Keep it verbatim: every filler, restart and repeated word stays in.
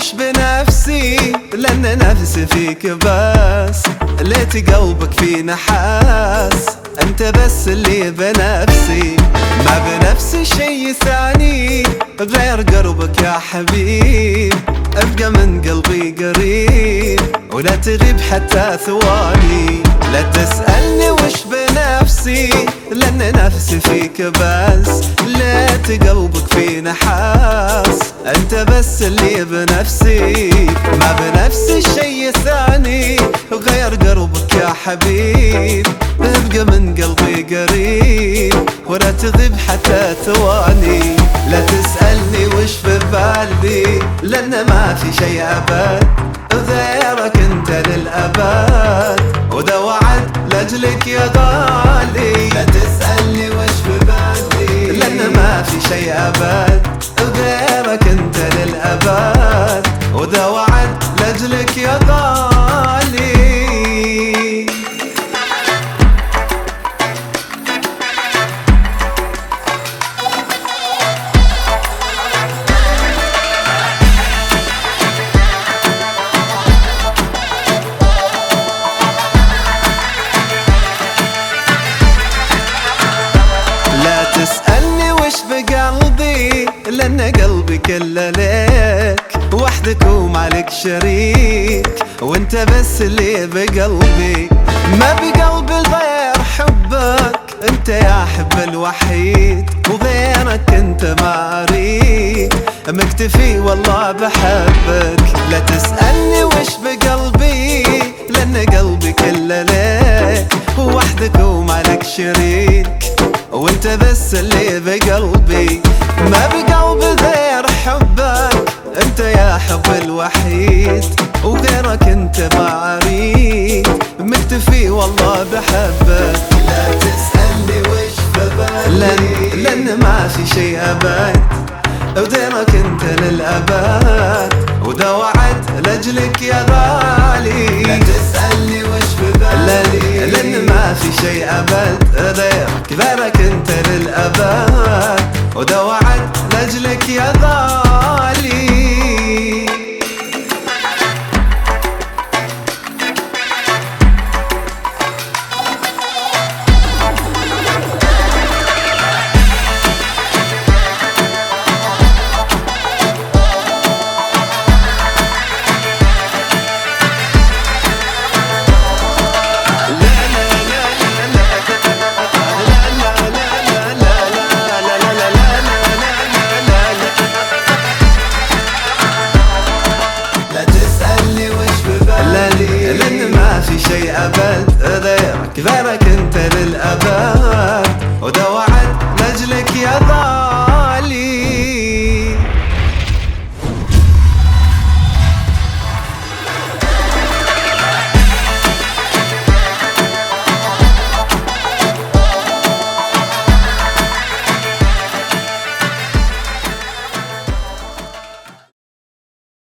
وش بنفسي، لأن نفسي فيك بس، ليت قلبك في نحاس، انت بس اللي بنفسي، ما بنفسي شي ثاني غير قربك يا حبيب، ابقى من قلبي قريب ولا تغيب حتى ثواني. لا تسألني وش بنفسي، لأن نفسي فيك بس، ليت قلبك في نحاس، انت بس اللي بنفسي، ما بنفسي شي ثاني غير قربك يا حبيب، ابقى من قلبي قريب ولا تغيب حتى ثواني. لا تسألني وش في بالي، لأن ما في شي أبد غيرك انت للأبد، وده وعد لأجلك يا غالي. لا تسألني وش في بالي، لأن ما في شي أبد غيرك انت للأبد، وده وعد لأجلك يا غالي. تسألني وش بقلبي، لأن قلبي كله لك وحدك ومالك شريك، وانت بس اللي بقلبي، ما بقلبي غير حبك، انت يا حب الوحيد، وغيرك انت ما اريد، مكتفي والله بحبك. لا تسألني وش بقلبي، لأن قلبي كله لك وحدك ومالك شريك، وانت بس اللي بقلبي، ما بقلبي غير حبك، انت يا حب الوحيد، وغيرك انت ما اريد، مكتفي والله بحبك. لا تسألني وش ببالي، لأن, لأن ما في شي أبد غيرك انت للأبد، وده وعد لأجلك يا غالي. لا تسألني وش ببالي، لأن ما في شي أبد غيرك غيرك انت للأبد، وده وعد لأجلك يا غالي. لأن ما في شي أبد غيرك غيرك انت للأبد،